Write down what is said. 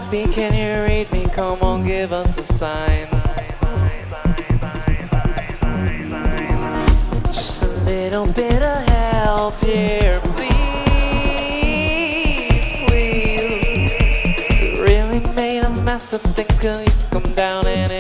Baby, can you read me? Come on, give us a sign. Just a little bit of help here, please, please. Really made a mess of things, can you come down and